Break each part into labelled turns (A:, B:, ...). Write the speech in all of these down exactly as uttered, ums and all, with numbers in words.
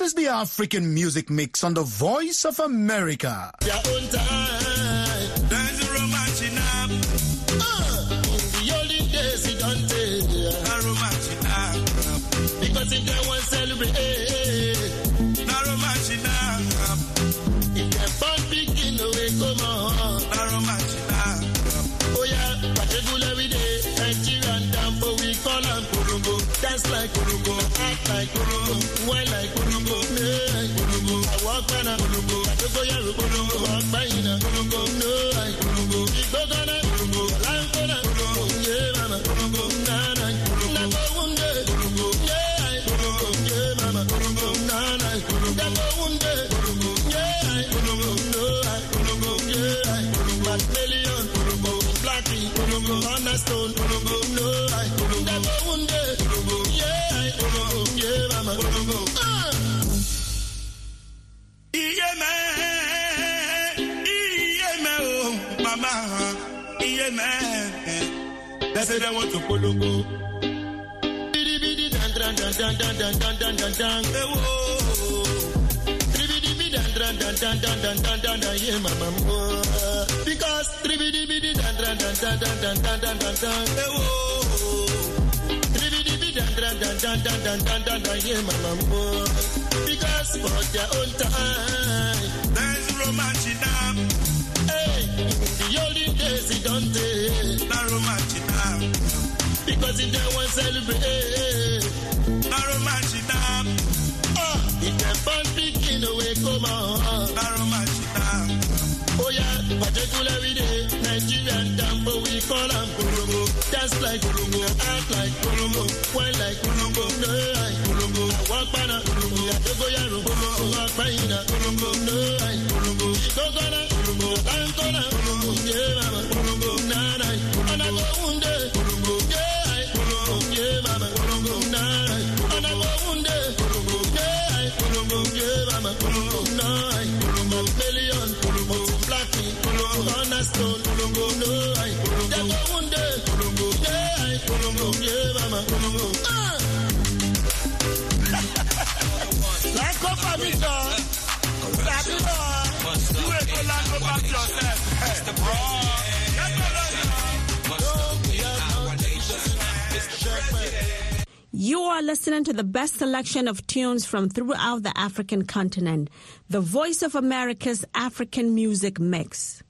A: This is the African Music Mix on the Voice of America.
B: Their own time, there's a romance in up. Uh, in the olden days, it don't take a romance in up. Because if they want to celebrate, no romance in up. If they're fun picking away, come on, no romance in up. Oh yeah, but regular every day, Nigerian down, but we call them Kurumbo. Dance like Kurumbo, act like Kurumbo, wine like Kurumbo, play like Kurumbo. I walk by na Kurumbo, I don't go here Kurumbo, walk by na Kurumbo, no like Kurumbo. Big dog on a Kurumbo, line for na Kurumbo, yeah mama Kurumbo, na na Kurumbo. Na go one day Kurumbo, yeah Kurumbo, yeah mama Kurumbo, na na Kurumbo. Na go one day Kurumbo, yeah Kurumbo, no like Kurumbo, yeah Kurumbo. But million Kurumbo, Blackie Kurumbo, on a stone Kurumbo, no like Kurumbo. Na go one day Kurumbo, yeah Kurumbo, yeah mama Kurumbo. Yeah man, yeah man, oh mama, yeah man. They say they want to Kolongo. Bidi bidi dan dan dan dan dan dan dan dan dan. Bidi bidi dan dan dan dan dan dan dan dan. Yeah mama, because bidi bidi dan dan dan dan dan dan dan dan dan. Bidi bidi dan dan dan dan dan dan dan dan. Yeah mama. Because for their own time, there's romance in them. Hey, in the olden days it don't take no romance in them. Because if they want to celebrate, no romance in them. Oh, if they're fun picking away, come on, no romance in them. Oh yeah, particular every day, Nigerian Dambo, we call them Kurumbo. Dance like Kurumbo, act like Kurumbo, wine like Kurumbo, no like Kurumbo. I walk by na Kurumbo, I don't go ya Kurumbo, walk by na Kurumbo, no like Kurumbo. Go go na Kurumbo, I'm gonna Kurumbo, yeah mama Kurumbo, na na. And I go one day Kurumbo, yeah Kurumbo, yeah mama Kurumbo, na na. And I go one day Kurumbo, yeah Kurumbo, yeah mama Kurumbo, na na. Kurumbo million Kurumbo, Blackie Kurumbo, on a stone Kurumbo, no I. They go one day Kurumbo, yeah Kurumbo, yeah mama Kurumbo. Like up for me, sir. Stop it, boy. You ain't gonna like up for yourself. Hey, the bro.
C: You are listening to the best selection of tunes from throughout the African continent. The Voice of America's African Music Mix.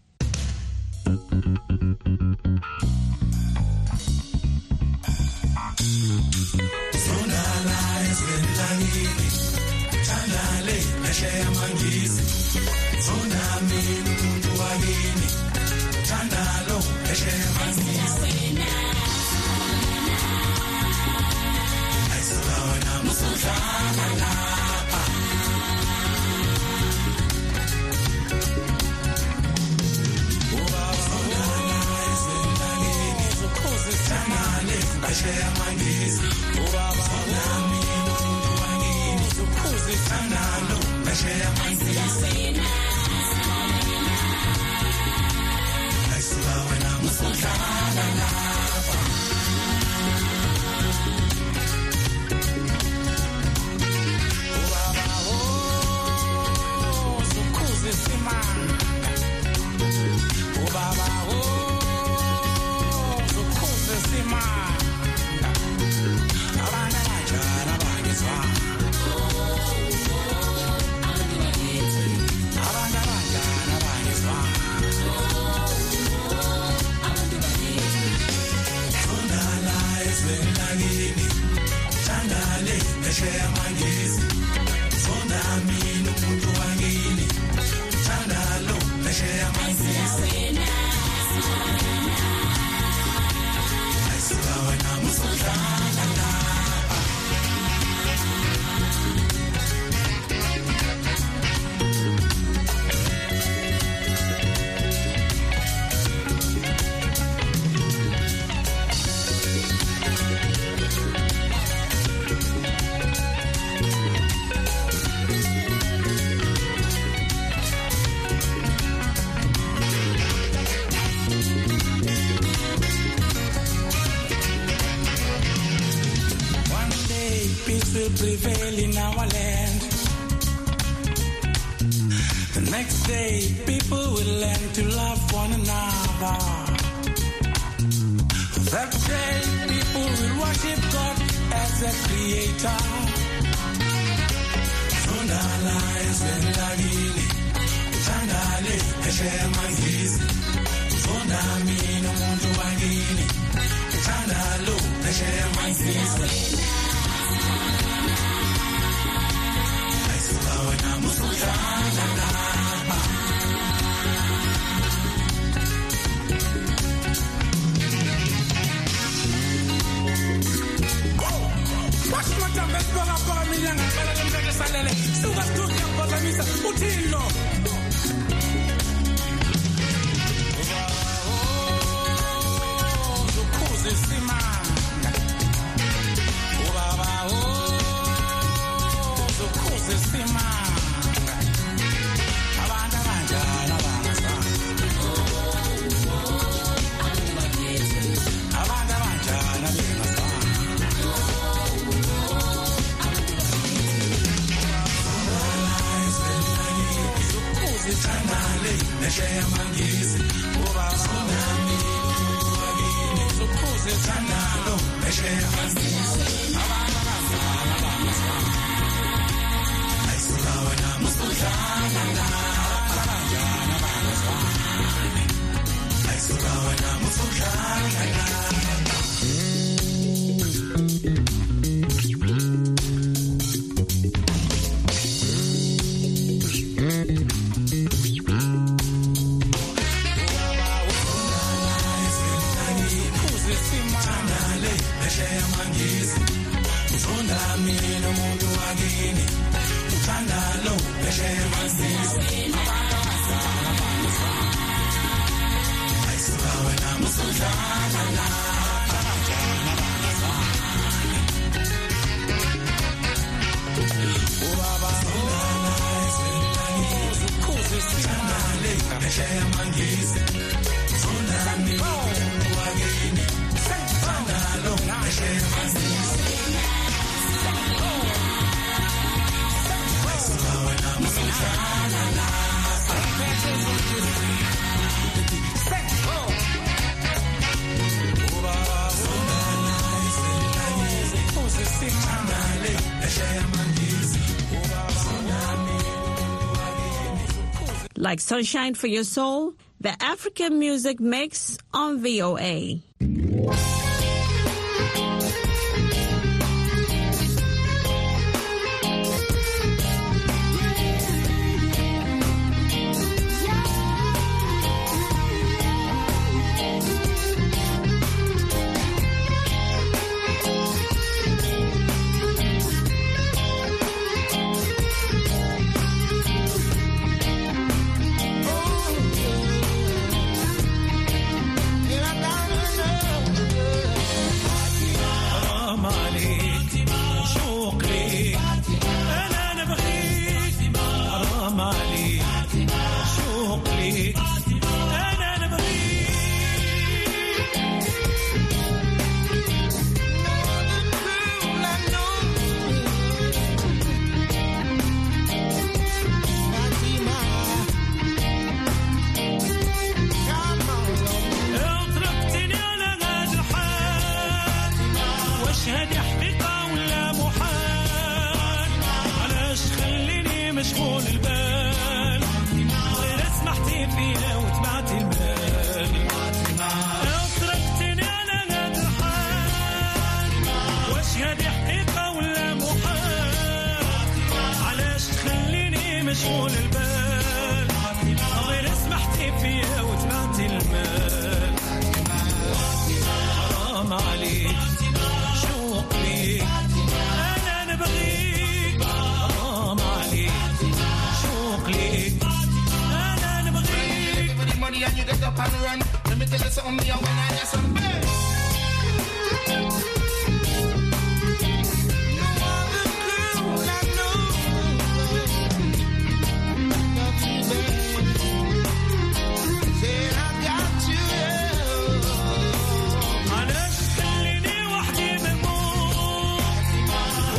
D: Prevail in our land. day people will learn to love one another. That day people will worship God as a creator. Sondala ezelagini, uthandale phesheya mangizi. Sondami nomuntu wangini, uthandalo phesheya mangizi. Ayisuka wena musuthandana. Utilo Zukuze simanga Ubaba oh Zukuze simanga Abanda banjala bangasa Abanda banjala bangasa Uthandale phesheya mangizi ngoba sonami wakini Zukuze uthandalo phesheya mangizi abantu abazala bangasa Ayisuka wena musuthandana abanjana bangasa Ayisuka wena musuthandana
C: Like sunshine for your soul, the African Music Mix on V O A.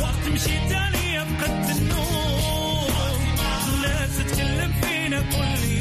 D: مشيت أنا يبقى النور لا تتكلم فينا كل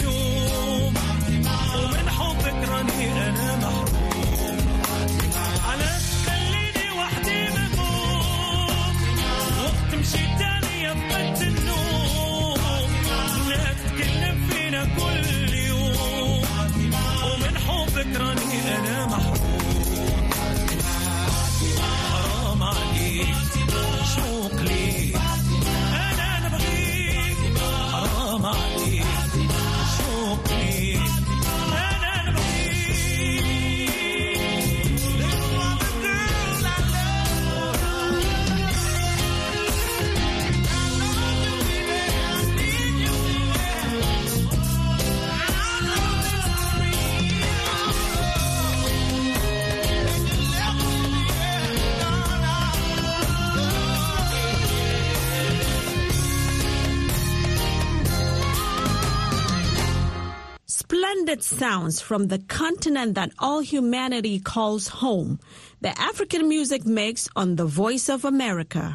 C: blended sounds from the continent that all humanity calls home. The African Music Mix on The Voice of America.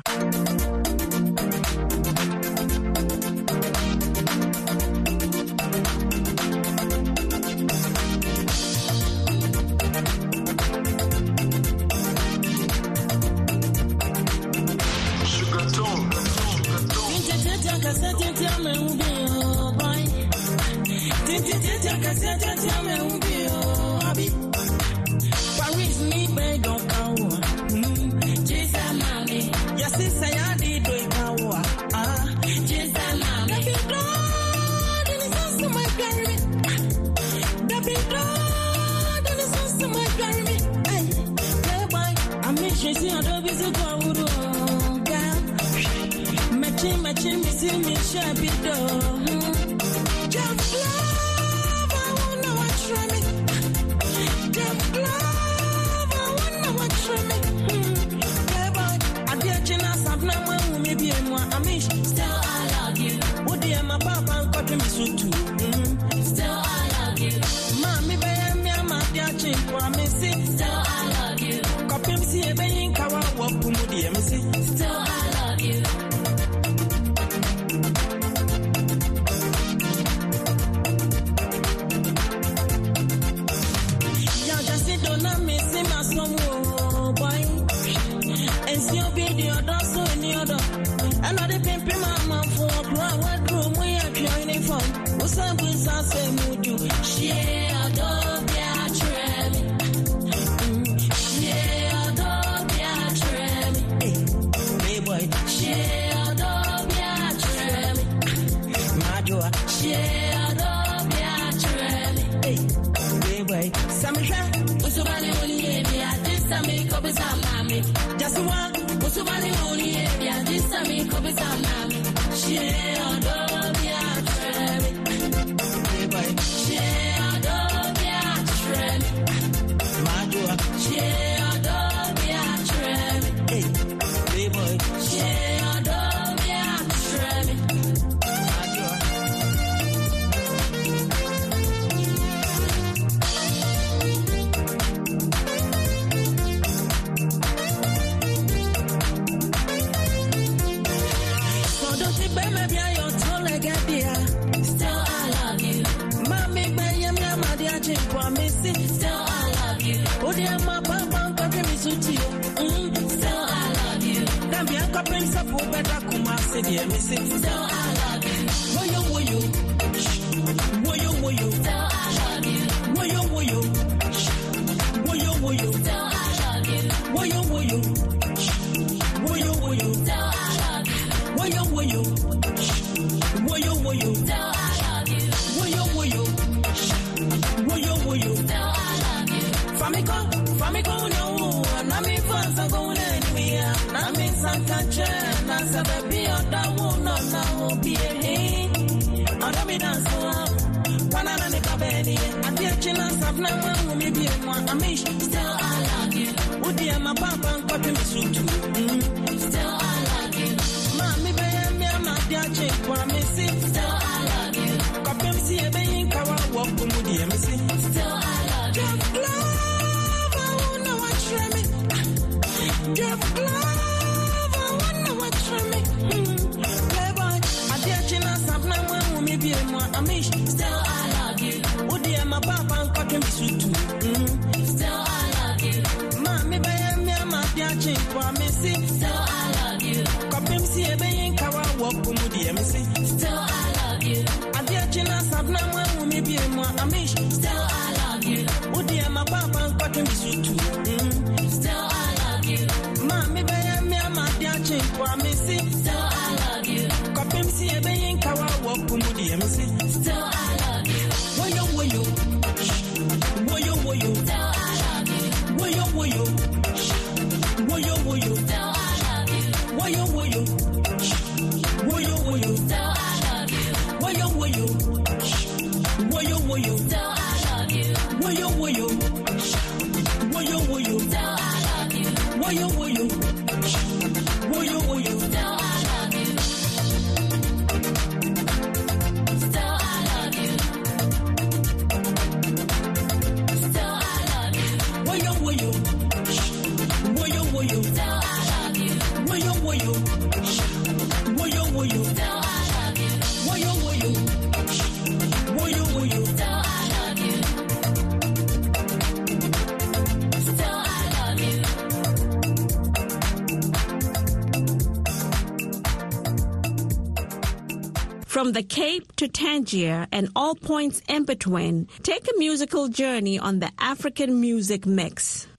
C: From the Cape to Tangier and all points in between, take a musical journey on the African Music Mix.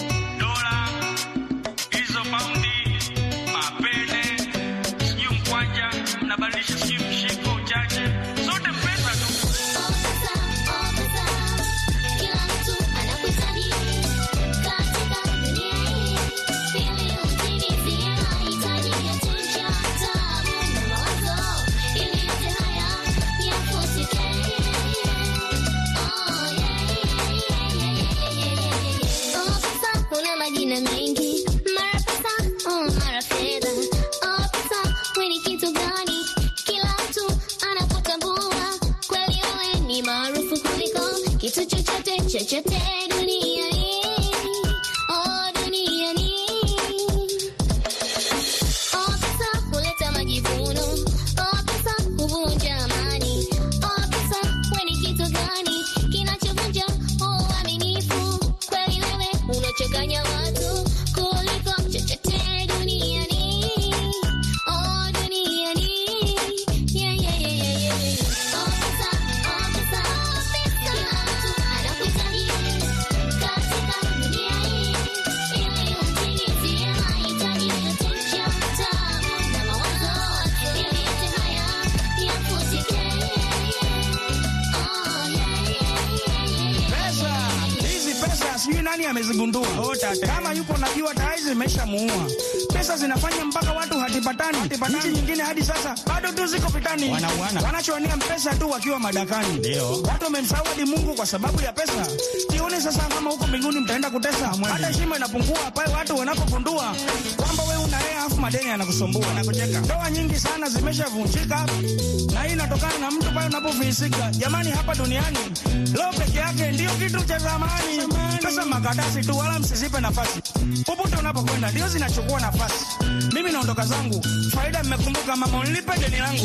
E: Amezigundua kama yuko najua taizi imeshamuua. Pesa zinafanya mpaka watu hatipatani. Nchi nyingine hadi sasa bado tu ziko pitani. Wanachoania pesa tu wakiwa madakani. Ndio watu wamemsahau hadi Mungu kwa sababu ya pesa. Tione sasa kama huko mbinguni mtaenda kutesa. Hata heshima inapungua pale watu wanapogundua kwamba wewe una hela afu madeni yanakusumbua na kucheka. Ndoa nyingi sana zimeshavunjika na hii inatokana na mtu pale unapofilisika. Jamani, hapa duniani leo peke yake ndio kitu cha zamani. Pesa makadasi tu, wala msisipe nafasi. Popote unapokwenda ndio zinachukua nafasi. Mimi naondoka zangu, faida mmekumbuka mama unilipe deni langu.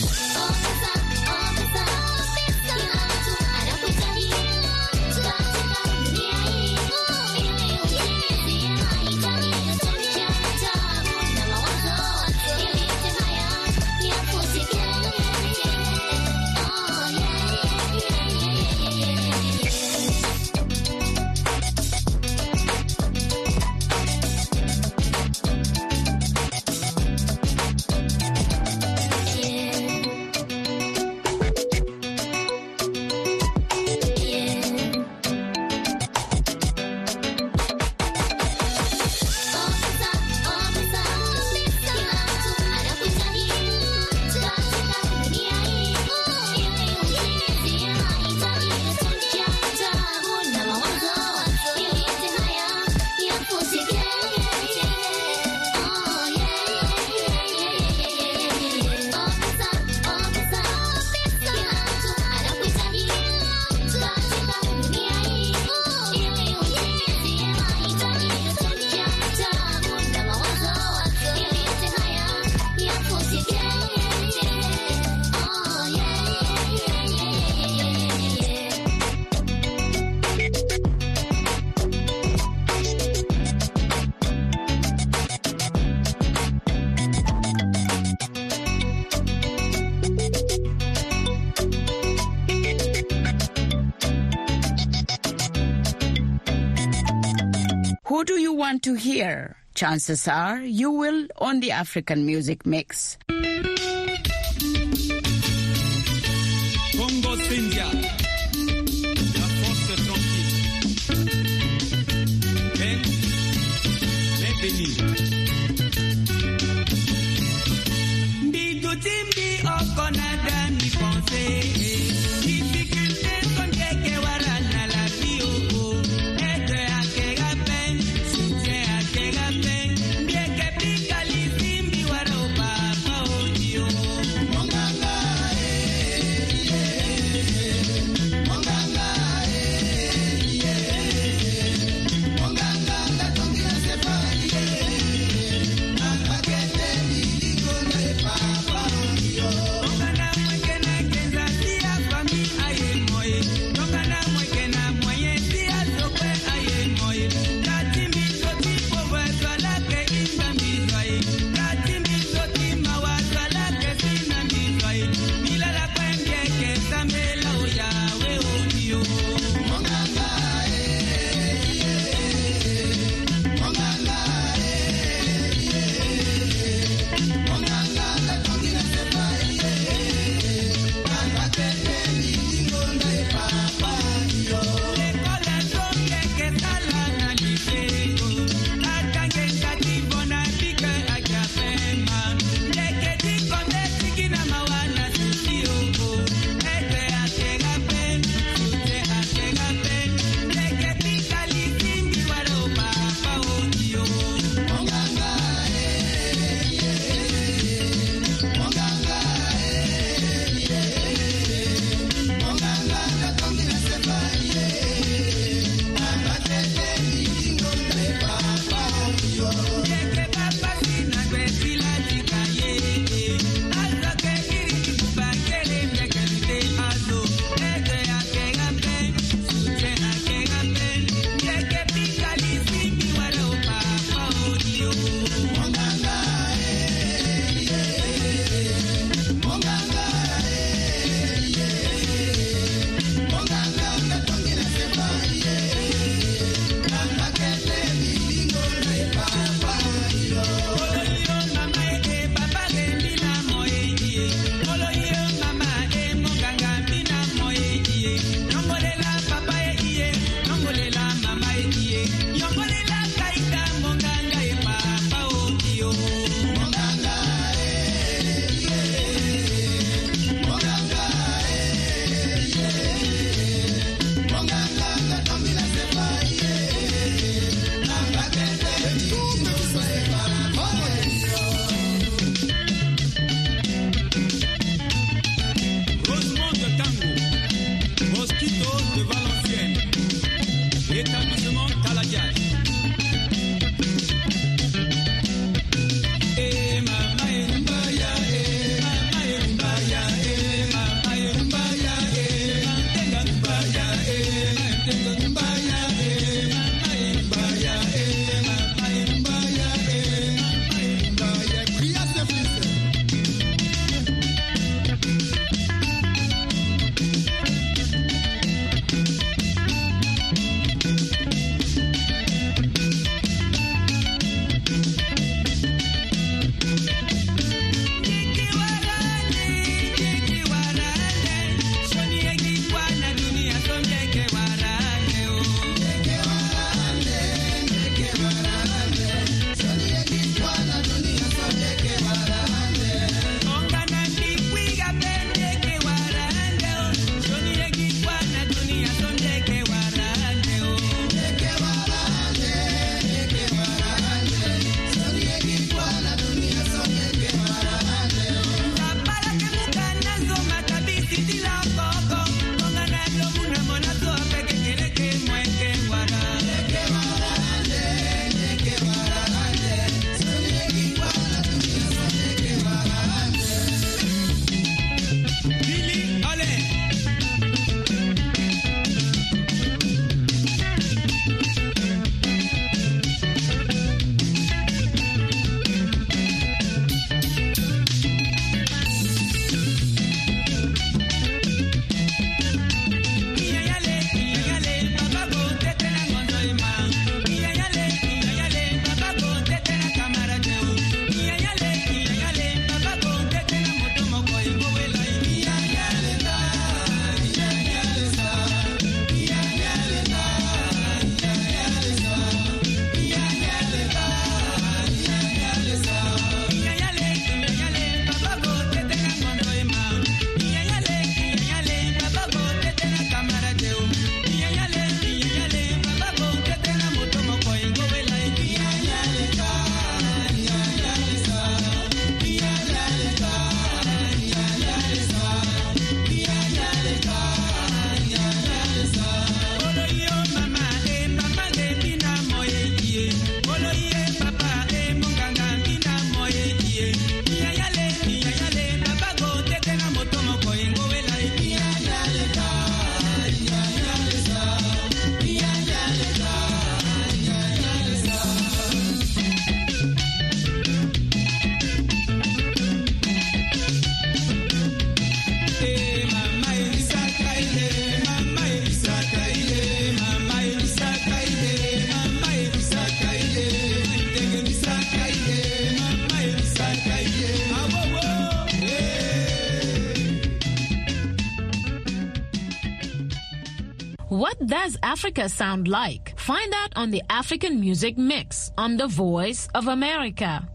F: Who do you want to hear? Chances are you will on the African Music Mix.
G: Congo Sinja, la force tranquille. Ben, les bénis. Bidu timbi okonada ni pense. Oh
H: What does Africa sound like? Find out on the African Music Mix on The Voice of America.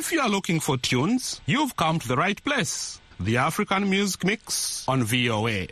I: If you are looking for tunes, you've come to the right place. The African Music Mix on V O A.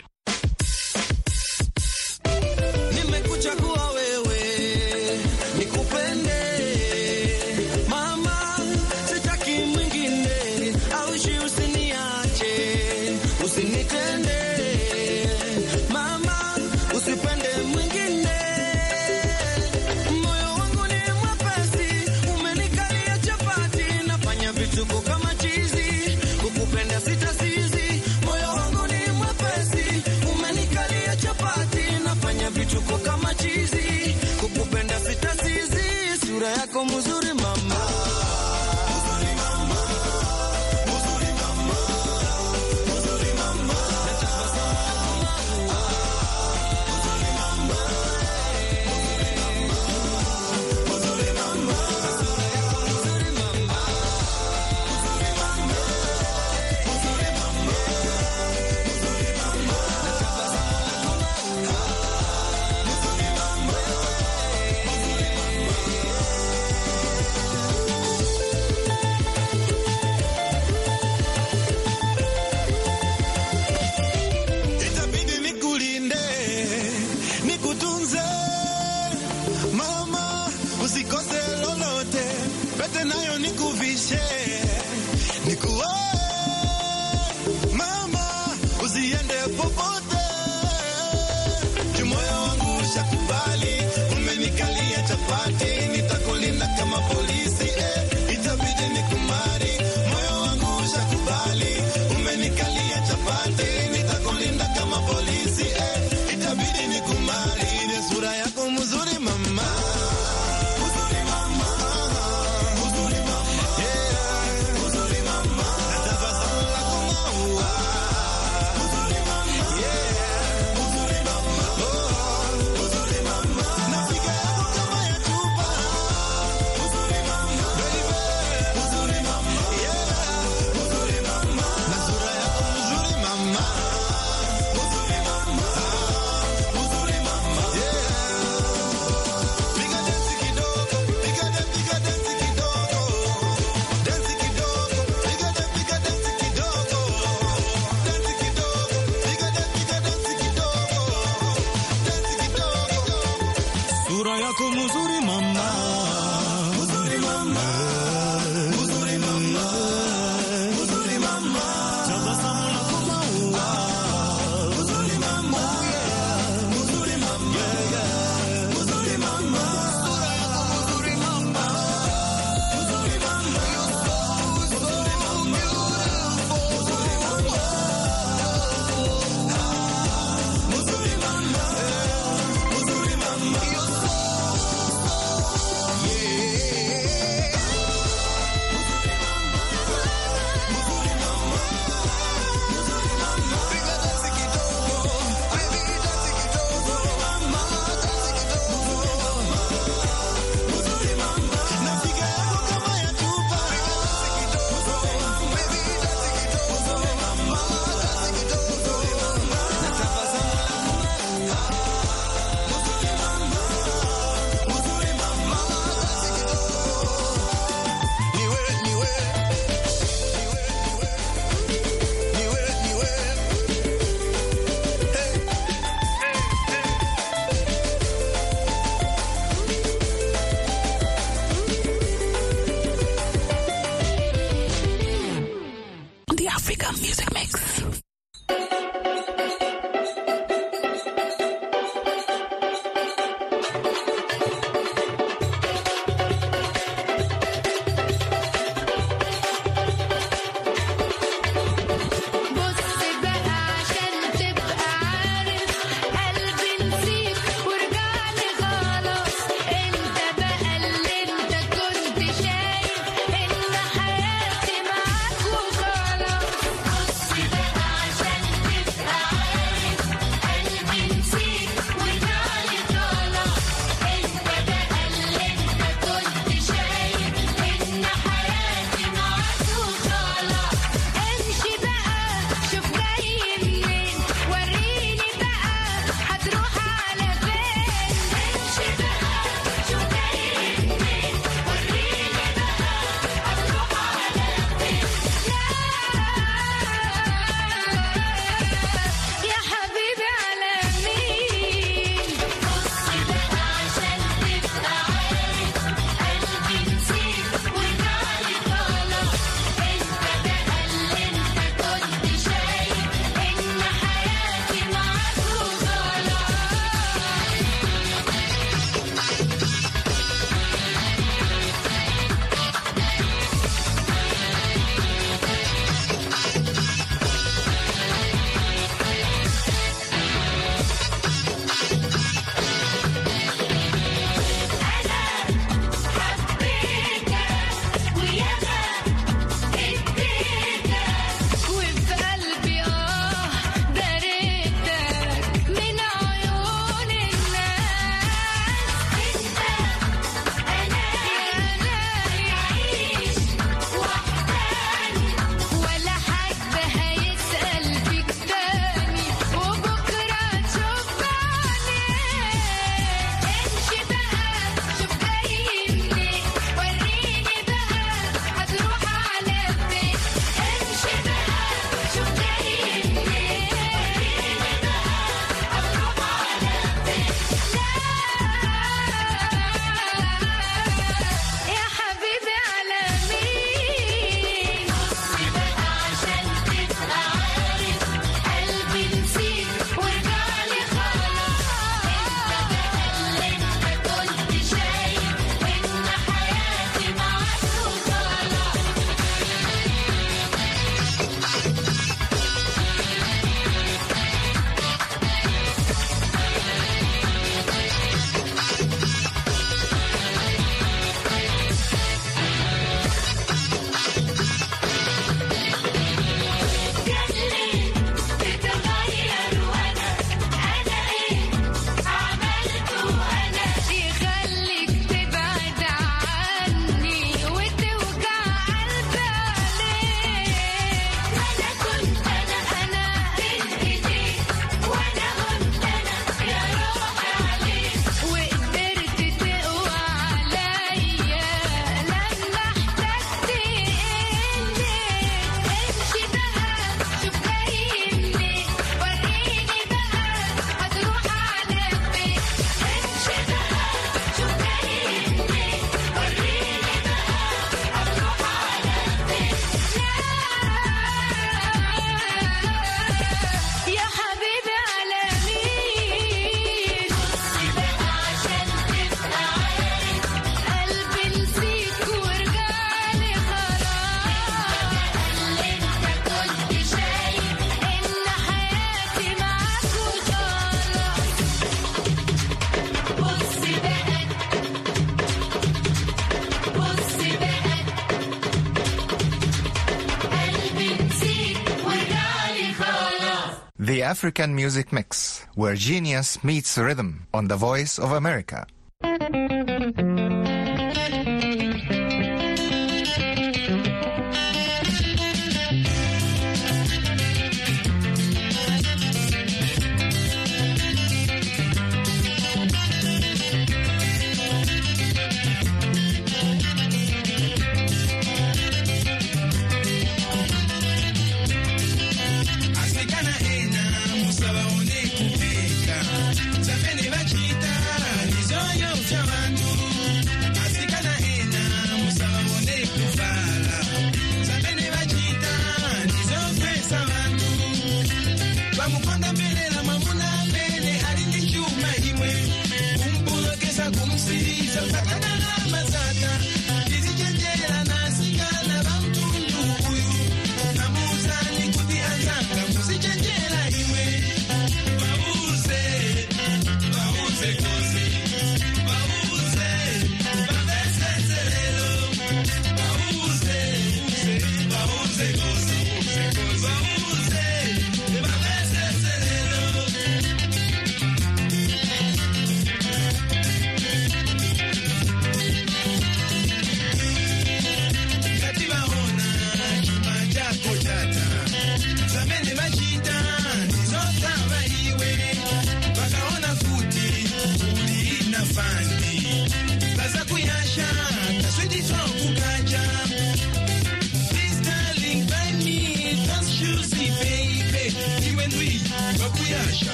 J: The African Music Mix, where genius meets rhythm on the Voice of America.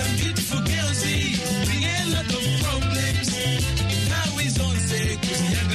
K: Some beautiful girls, bring a lot of problems. Now is on say,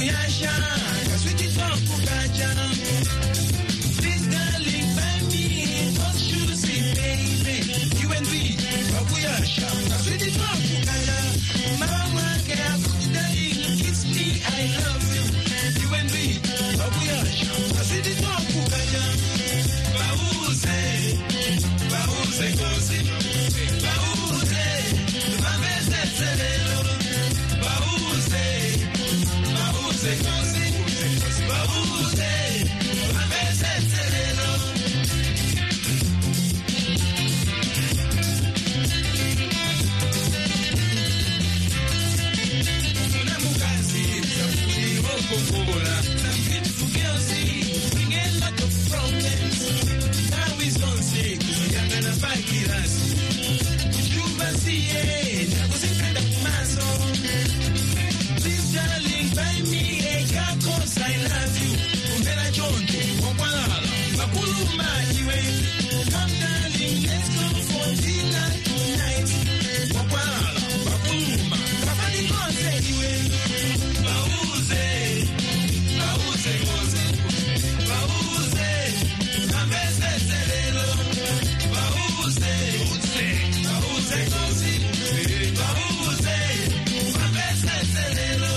G: Bakuyasha, kaswiti from Kukaja. Please darling, buy me those shoes, baby. You and me, Bakuyasha, kaswiti from Kukaja. Mama, can kiss me, I love you. You and me, Bakuyasha, kaswiti from Kukaja. Bauze, bauze gozi, bauze, mabeze serelo. Bauze, bauze gozi, bauze, mabeze serelo. Una mukazi, zakuni okokola, some beautiful girls see, bring a lot of problems. Now is on sick, you're gonna fight us. You must see it, that was a kind of muscle. Please, darling, buy me a car, cause I love you. Umela Jonto, Wakwalala, Bakuluma, Iwe. Come, darling, let's go for dinner tonight. Wakwalala, Bakuluma, Kapadi Kose, Iwe. Bauze, Bauze, Kose, Bauze, Mabese, Serelo. Bauze, Bauze, Bauze, Kose, Bauze, Mabese, Serelo.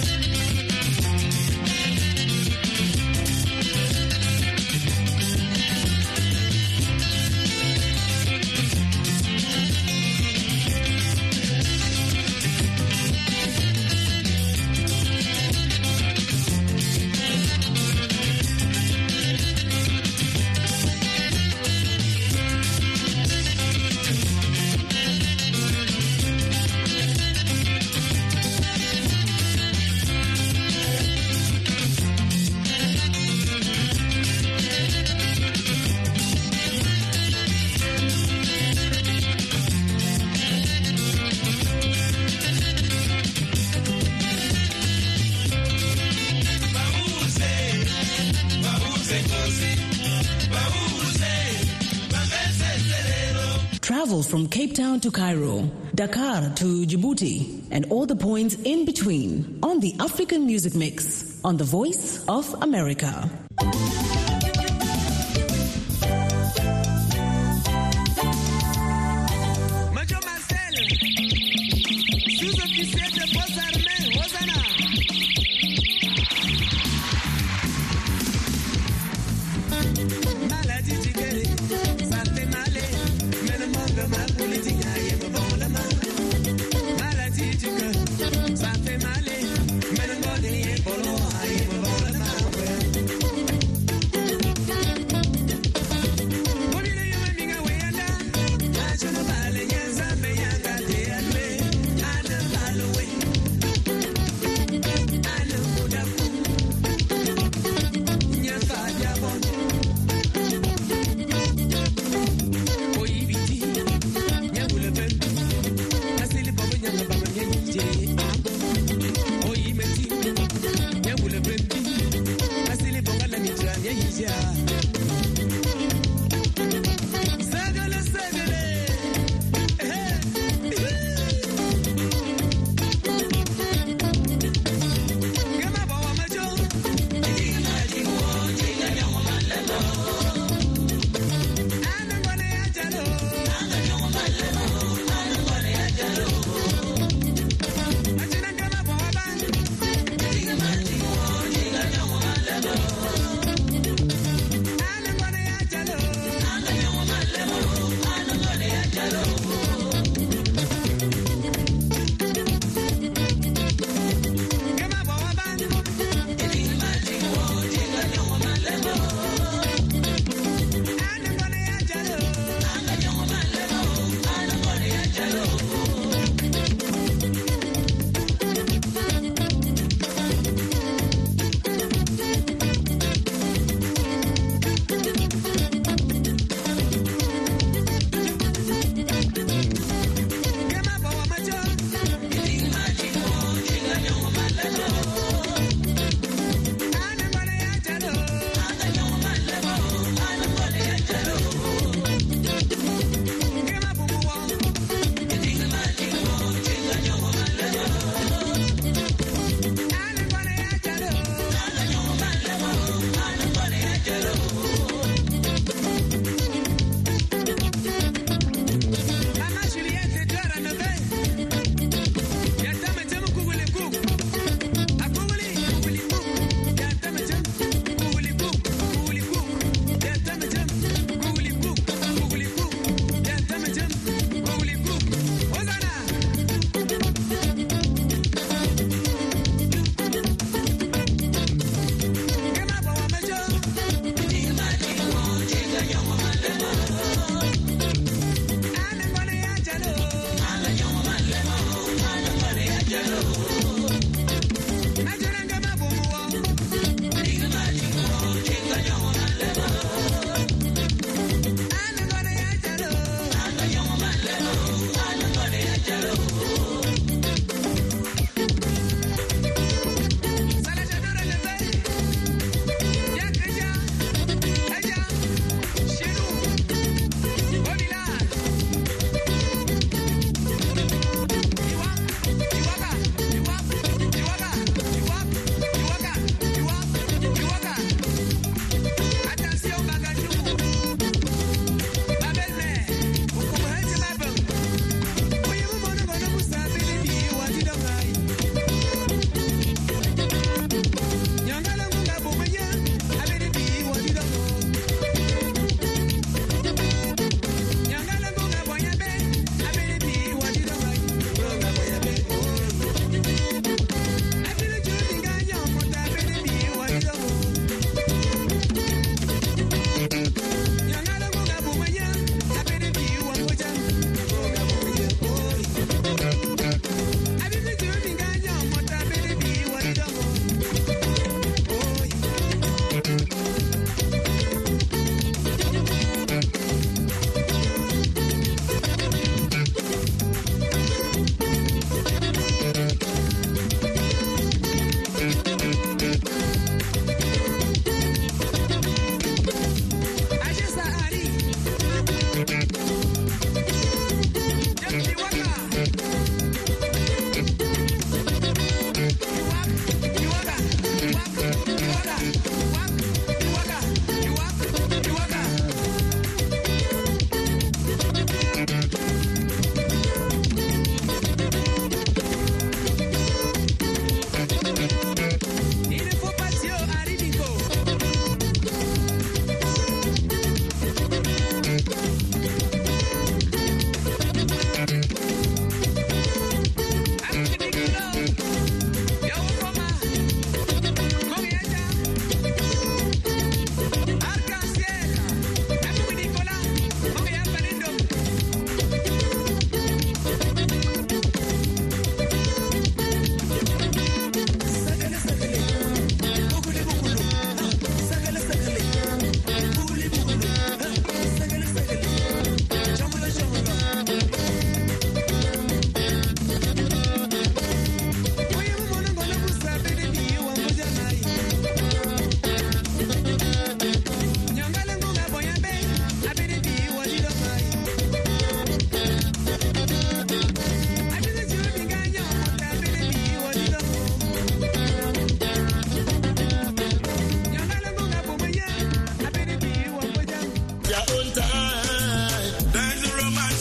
K: Travel from Cape Town to Cairo, Dakar to Djibouti, and all the points in between on the African Music Mix on the Voice of America.